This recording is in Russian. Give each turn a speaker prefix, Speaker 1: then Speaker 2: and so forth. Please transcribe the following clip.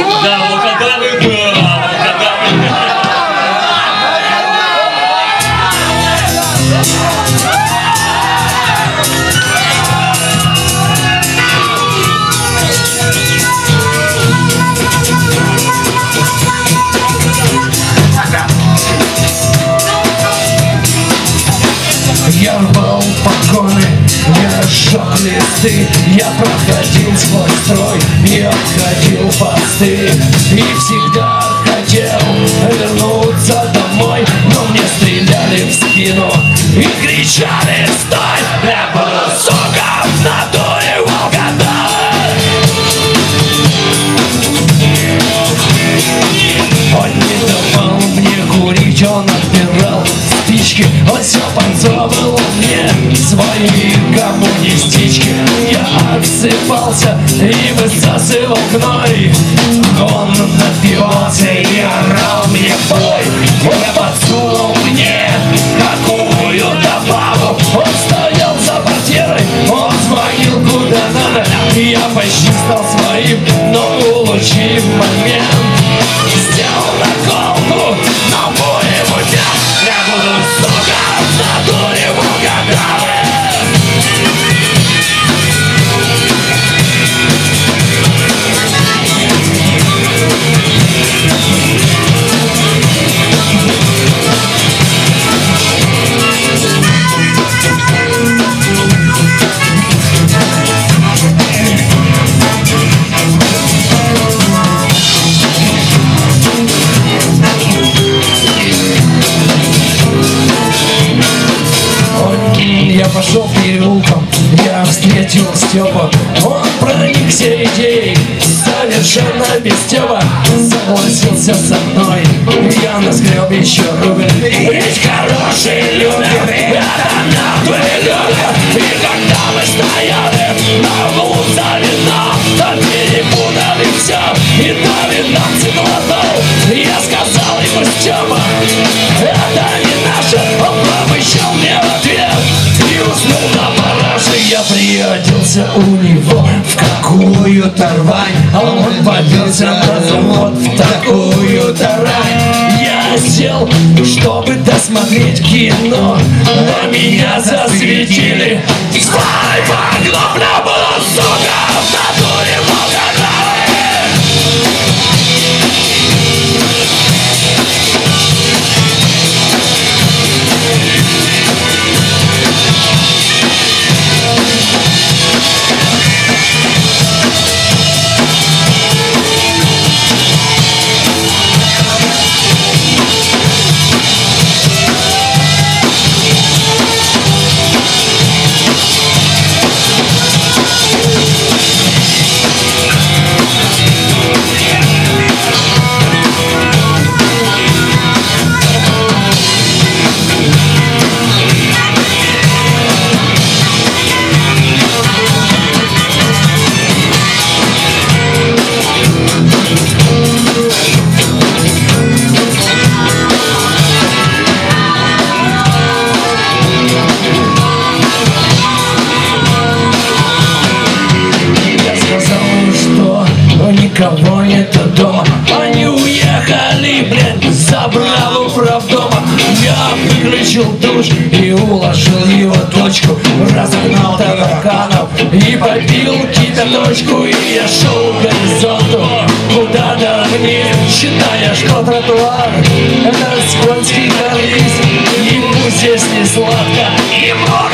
Speaker 1: Да, волкодавы, да, волкодавы.
Speaker 2: Я рвал погоны, я сжег листы, я проходил свой строй и обходил посты. И всегда хотел вернуться домой, но мне стреляли в спину и кричали: стой! Я буду, сука, в натуре волкодава. Он не давал мне курить, он отбирал спички, он все подсовывал мне свои коммунистички. Я отсыпался и высасывал гной, он напивался и орал мне бой. Он подсунул мне какую-то бабу, он стоял за портьерой, он звонил куда надо. Я почти стал своим, но улучив момент, сделал наколку на моему дня. Я буду, сука, в натуре волкодавы. Я пошел переулком, я встретил Степа. Он проникся идеей, совершенно без Степа согласился со мной. Я наскреб еще рубль, ведь хорошие люди, это мертвые люди. И когда мы стояли на углу за вином, то перепутали все и дали нам циклотол. Я сказал ему: Степа, это не наше. Он промычал мне в ответ и уснул на параше. Я приоделся у него в какую-то рвань, а он повелся на завод в такую-то рань. Я сел, чтобы досмотреть кино, но меня засветили. Стой, погнобля была, сука, в натуре волкодавы. Никого нету дома, они уехали, блин, забрал управдома. Я выключил душ и уложил его дочку, разогнал тараканов и попил кипяточку. И я шел к горизонту куда-то вниз, считая, что тротуар — это скользкий карниз. Ему здесь не сладко, ему